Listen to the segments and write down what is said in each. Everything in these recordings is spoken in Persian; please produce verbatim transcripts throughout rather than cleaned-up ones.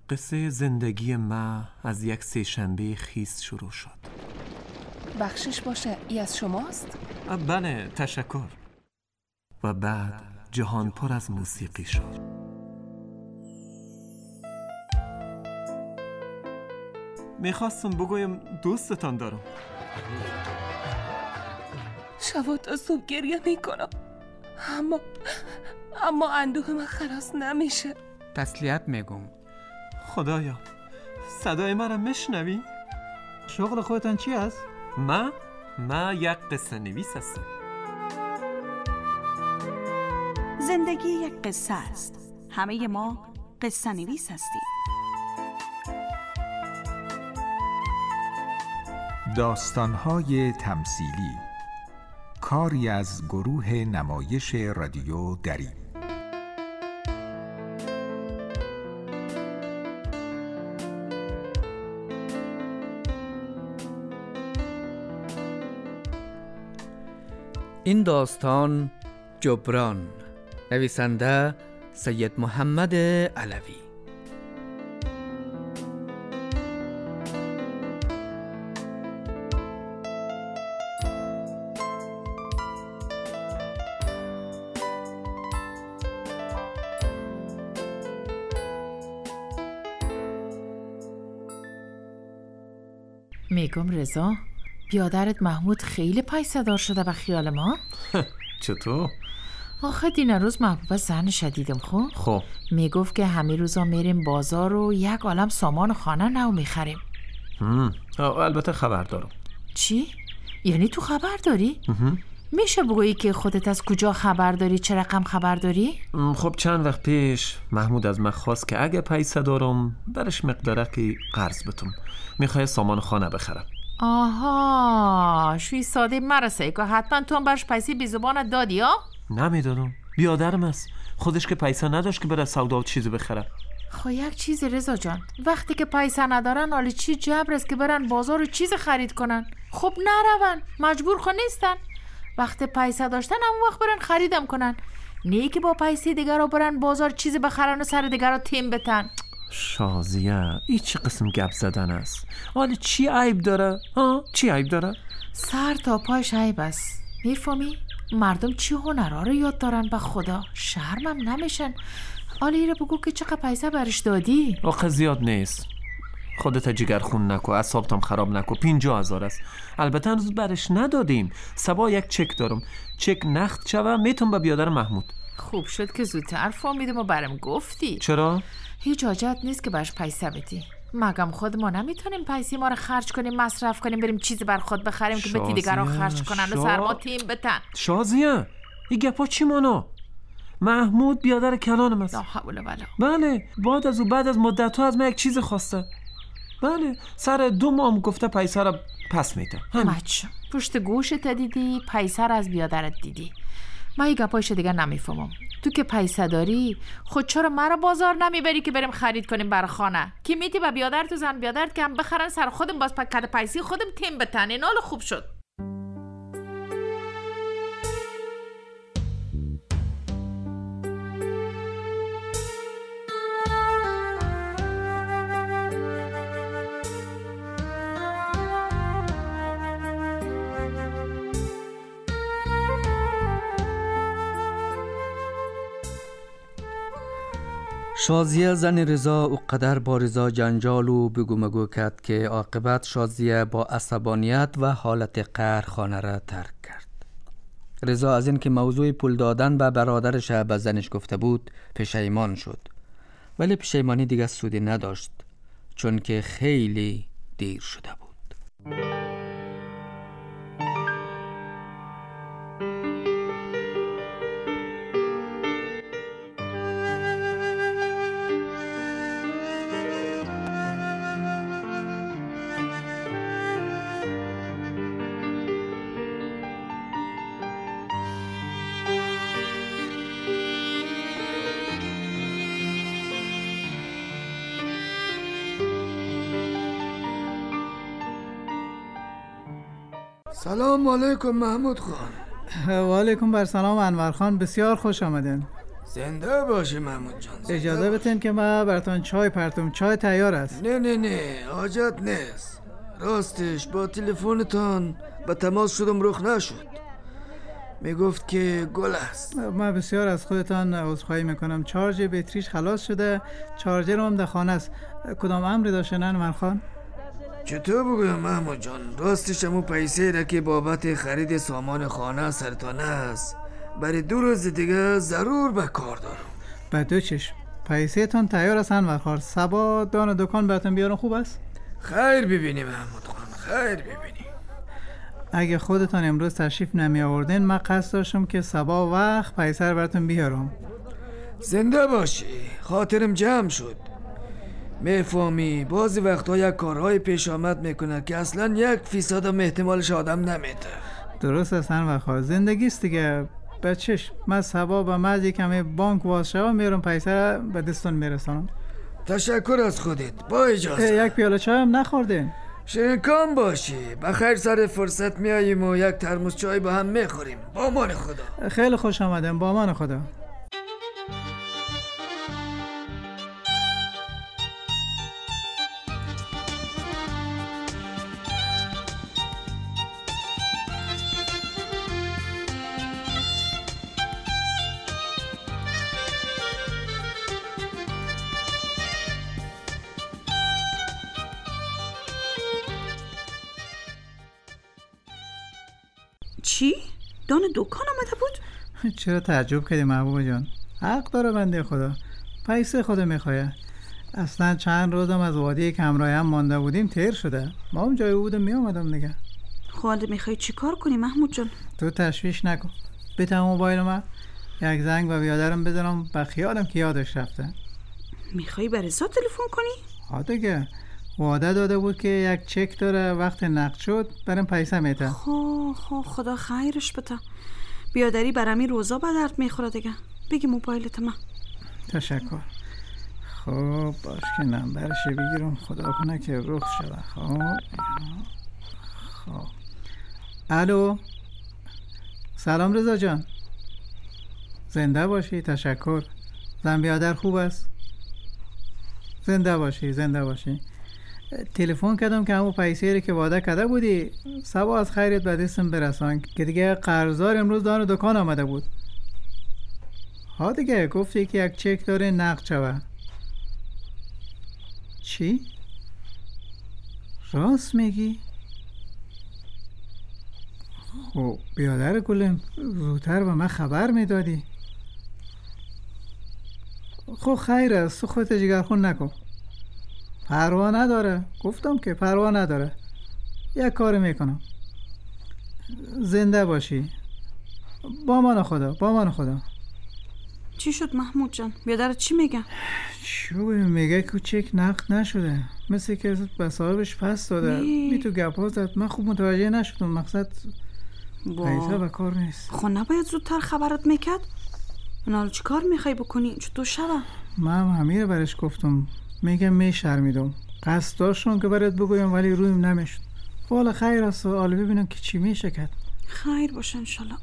قصه زندگی ما از یک سه‌شنبه خیس شروع شد. بخشش باشه، ای از شماست؟ بله، تشکر. و بعد جهان پر از موسیقی شد. میخواستم بگویم دوستتان دارم. شب تا صبح گریه میکنم، اما اما اندوه من خلاص نمیشه. تسلیت میگم. خدایا، صدای من را میشنوی؟ شغل خودتان چی است؟ من؟ من یک قصه نویس هستم. زندگی یک قصه است. همه ما قصه نویس هستیم. داستان‌های تمثیلی، کاری از گروه نمایش رادیو دری. این داستان جبران، نویسنده سید محمد علوی. میگم رضا، بیادرت محمود خیلی پیسه‌دار شده به خیال ما. چطور؟ آخه دین روز محبوب زن شدیدم. خب خب میگفت که همه روزا میریم بازار و یک عالم سامان خانه نو میخریم. البته خبر دارم. چی؟ یعنی تو خبر داری؟ میشه بگویی که خودت از کجا خبر داری؟ چه رقم خبر داری؟ خب چند وقت پیش محمود از من خواست که اگه پیسه دارم برش مقداره که قرض بتم. میخواه سامان خانه بخرم. آها، شوی ساده مرسه که حتما تو هم برش پیسه بی زبانت دادی ها؟ نمیدادم، بیادرم است. خودش که پیسه نداشت که بره سودا و چیزی بخره. خب یک چیز رضا جان، وقتی که پیسه ندارن حالی چی جبر است که برن بازار و چیز خرید کنن؟ خب نرون، مجبور خود نیستن. وقتی پیسه داشتن همون وقت برن خریدم کنن، نه که با پیسه دیگر رو برن بازار چیز بخرن و سر دیگر رو تیم بتن. شازیه، این چه قسم گپ زدن است؟ حالا چی عیب داره؟ ها؟ چی عیب داره؟ سر تا پایش عیب است. میفهمی؟ مردم چی هنرها رو یاد دارن به خدا، شرمم نمیشن. حالا ایره بگو که چقدر پیسه برش دادی؟ آخه زیاد نیست. خودت جگر خون نکو، اعصابتم خراب نکو. پینجا هزار است. البته هنوز برش ندادیم. صبا یک چک دارم، چک نقد شوه میتونم به بیادر محمود. خوب شد که زودتر فهمیدم و برم گفتی. چرا؟ هیچ حاجت نیست که برش پیسه بدی. مگم خود ما نمیتونیم پیسه ما رو خرج کنیم، مصرف کنیم، بریم چیزی بر خود بخریم که بتی دیگران خرج کنن و سر ما تیم بتن؟ شازیه، این گپا چی مانا؟ محمود بیادر کلانم است. لا حول ولا. بله، بعد از او بعد از مدت ها از من یک چیز خواسته. بله، سر دو ماه گفته پیسه را پس میده. مچ پشت گوشت دیدی، پیسه را از بیادرت دیدی. من این گپایش دیگه نمیفهمم. تو که پیسه داری، خود چرا مرا بازار نمیبری که بریم خرید کنیم برای خانه؟ که میتی با بیادرت و زن بیادرت که هم بخرن سر خودم باز پکت پیسی خودم تیم بتن. این حال خوب شد. شازیه زن رضا او قدر با رضا جنجال و بگو مگو کرد که عاقبت شازیه با عصبانیت و حالت قهر خانه را ترک کرد. رضا از این که موضوع پول دادن به برادرش به زنش گفته بود پشیمان شد، ولی پشیمانی دیگه سودی نداشت چون که خیلی دیر شده بود. سلام علیکم محمود خان. و علیکم بر سلام انور خان، بسیار خوش آمدین. زنده باشی محمود جان. اجازه بتین که ما براتون چای پرتم. چای تیار است. نه نه نه حاجت نیست. راستش با تلفنتان به تماس شدم رخ نشد. میگفت که گل است. من بسیار از خودتان عذرخواهی میکنم. چارج بطریش خلاص شده. چارجر هم در خانه است. کدام امری داشته ننمر خان؟ چطور بگویم محمود جان؟ راستش همون پیسه را که بابت خرید سامان خانه سرتانه است برای دو روز دیگه ضرور به کار دارم. به دو چشم. پیسه تان تیار است انور خان. صبا دان دکان براتون بیارم خوب است؟ خیر ببینی محمود خان، خیر ببینی. اگه خودتان امروز تشریف نمی آوردین من قصد داشتم که صبا وقت پیسه رو براتون بیارم. زنده باشی. خاطرم جمع شد. میفهمی بعضی وقتا یک کارهای پیش آمد میکنه که اصلا یک فیصد هم احتمالش آدم نمیده. درست است انور خان. زندگی است دیگه. بچش من صبا به مزی کمی بانک واز شوم میرم پیسه به دستون میرسانم. تشکر از خودت. با اجازه. یک پیاله چای هم نخوردین؟ شنکام باشی. بخیر سر فرصت میاییم و یک ترموز چای با هم میخوریم. با امان خدا. خیلی خوش آمدم. با امان خدا. چی؟ دان دکان آمده بود؟ چرا تعجب کردی محبوب جان؟ حق داره بنده خدا. پیسه خدا میخواه. اصلا چند روزم از وادی کمرای هم مانده بودیم تیر شده. ما هم جای بودم میامدم دیگه. خالد میخوای چی کار کنی محمود جان؟ تو تشویش نکن. بتم موبایل من یک زنگ و بیادرم بزنم به خیالم که یادش رفته. میخوای به رضا تلفن کنی؟ ها دیگه. وعده داده بود که یک چک داره وقت نقد شد برام پیسه میده. خو خو خدا خیرش بده. بیادری برمی روزا به درد میخوره دیگه. بگی موبایلت من. تشکر. خب باش که نمبرش بگیرم. خدا کنه که رخ شده. خب خب الو. سلام رضا جان. زنده باشی. تشکر. زن بیادر خوب است؟ زنده باشی. زنده باشی. تلفن کردم که همون پیسه که وعده کرده بودی صبح از خیرت به دستم برسان که دیگه قرضدار امروز دان دکان آمده بود. ها دیگه گفتی که یک چک داره نقد شوه. چی؟ راست میگی؟ خب بیادر گلم زودتر به من خبر میدادی. خب خیر است. تو خودت جگرخون نکن. پروا نداره. گفتم که پروا نداره. یک کار میکنم. زنده باشی. با من خدا. با من خدا. چی شد محمود جان؟ بیادرت چی میگه؟ چی میگه که چک نقد نشده. مثل که به صاحبش پس داده. بی تو گپ ها زد. من خوب متوجه نشدم. مقصد پیسه به کار نیست. خب نباید زودتر خبرت میکرد؟ منال چی کار میخوای بکنی؟ چطور شوه؟ من همین برش گفتم. میگم میشرمیدم. قصد داشتم که برات بگویم ولی رویم نمیشد. والا خیر است. حالا ببینم که چی میشه کرد. خیر باشه انشالله.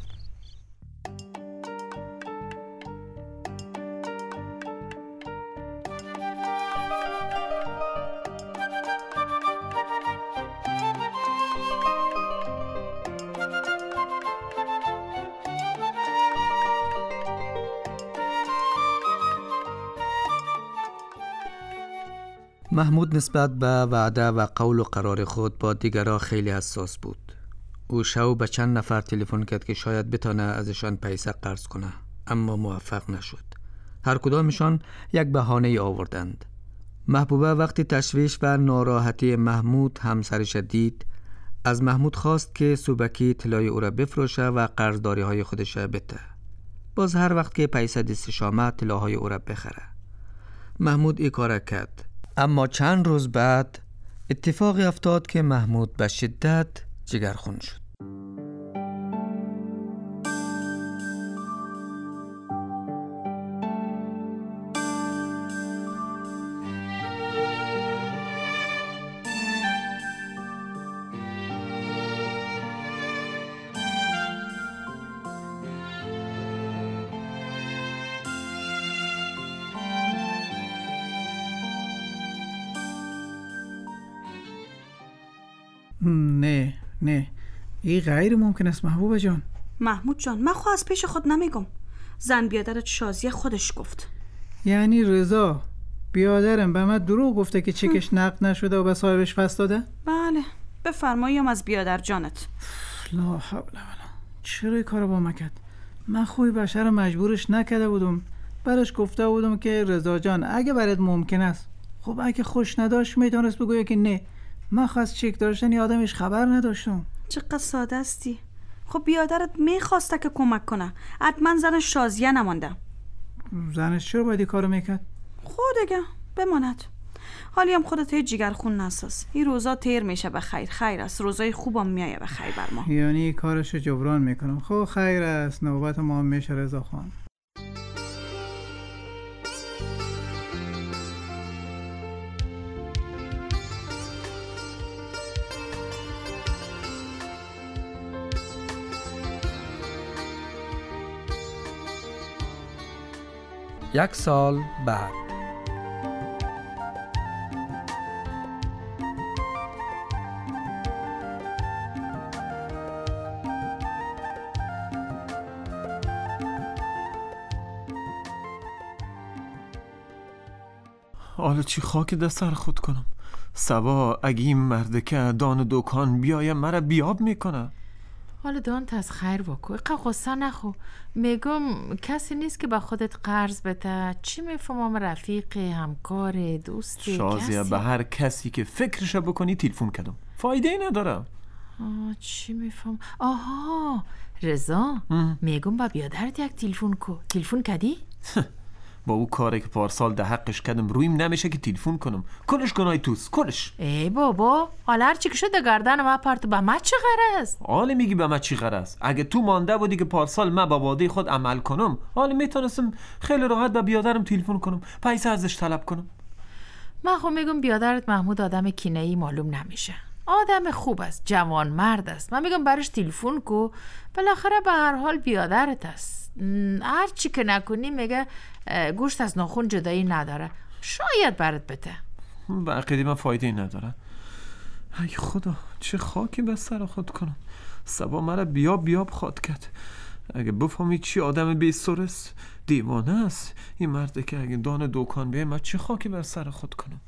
محمود نسبت به وعده و قول و قرار خود با دیگران خیلی حساس بود. او شو به چند نفر تلفن کرد که شاید بتانه ازشان پیسه قرض کنه، اما موفق نشد. هر کدامشان یک بهانه آوردند. محبوبه وقتی تشویش و ناراحتی محمود همسرش دید، از محمود خواست که سوبکی طلای او را بفروشه و قرضداری های خودش بده. باز هر وقت که پیسه دستش آمد طلاهای او را بخره. محمود این کار کرد. اما چند روز بعد اتفاقی افتاد که محمود به شدت جگرخون شد. نه نه این غیر ممکن است محبوب جان. محمود جان من خود از پیش خود نمیگم. زن بیادرت شازیه خودش گفت. یعنی رضا بیادرم به من دروغ گفته که چکش نقد نشده و به صاحبش فصل داده؟ بله بفرماییم از بیادر جانت. لا حول ولا. چرا این کارو با من کرد؟ من خوی بشر مجبورش نکرده بودم. برش گفته بودم که رضا جان اگه برات ممکن است. خب اگه خوش نداشت میتونست بگویه که نه. من خواست چک داشتن یا آدمش خبر نداشتم. چقدر ساده استی. خب بیادرت میخواسته که کمک کنه. حتما زنش شازیه نمانده. زنش چرا باید این کارو میکرد؟ خود دیگه بماند. حالی هم خودت هیچ جگر خون نساز. این روزا تیر میشه به خیر. خیر است. روزای خوبم میایه به خیر بر ما. یعنی کارشو جبران میکنم. خب خیر است. نوبت ما هم میشه رضا خان. یک سال بعد. حالا چی خاک دست سر خود کنم؟ سبا اگه این مرده که دان دکان بیایم مرا بیاب میکنه. حالا دانت از خیر واکو اقا غصه نخو. میگم کسی نیست که با خودت قرض بده. چی میفهمم رفیق همکار دوست شازیه به هر کسی که فکرش بکنی تلفن کردم فایده ای نداره. آه چی میفهم؟ آها رضا میگم با بیادرت یک تلفن کو. تلفن کردی؟ با او کاری که پارسال ده حقش کردم رویم نمیشه که تلفن کنم. کلش گناه توست کلش. ای بابا حالا هر چی که شده گردن ما پرت به ما چی غرض؟ حالا میگی به ما چی غرض؟ اگه تو مانده بودی که پارسال ما با وعده خود عمل کنم حالا میتونستم خیلی راحت به بیادرم تلفن کنم پیسه ازش طلب کنم. من خب میگم بیادرت محمود آدم کینه‌ای معلوم نمیشه. آدم خوب است، جوان مرد است. من میگم برش تلفن کو. بالاخره به هر حال بیادرت است. هر چی که نکنی میگه گوشت از ناخون جدایی نداره. شاید برات بده. بقیدی من فایده نداره. ای خدا چه خاکی به سر خود کنم. سبا مرا بیاب بیاب خواد کرد. اگه بفهمی چی آدم بی سر است دیوانه است این مرده که اگه دان دکان بیه من چه خاکی بر سر خود کنم.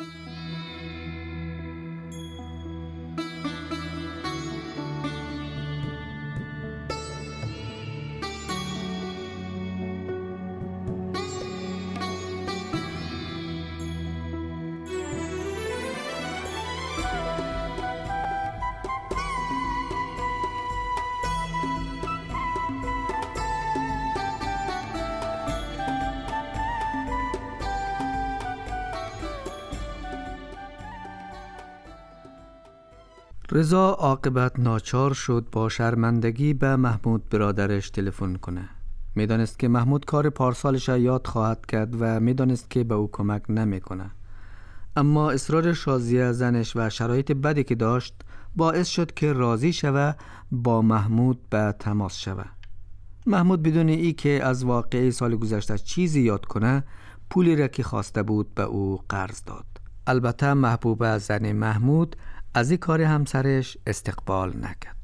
رضا عاقبت ناچار شد با شرمندگی به محمود برادرش تلفن کنه. میدانست که محمود کار پارسالش یاد خواهد کرد و میدانست که به او کمک نمیکنه. اما اصرار شازیه زنش و شرایط بدی که داشت باعث شد که راضی شوه با محمود به تماس شوه. محمود بدون ای که از واقعه سال گذشته چیزی یاد کنه پولی را که خواسته بود به او قرض داد. البته محبوبه زن محمود از این کار همسرش استقبال نکرد.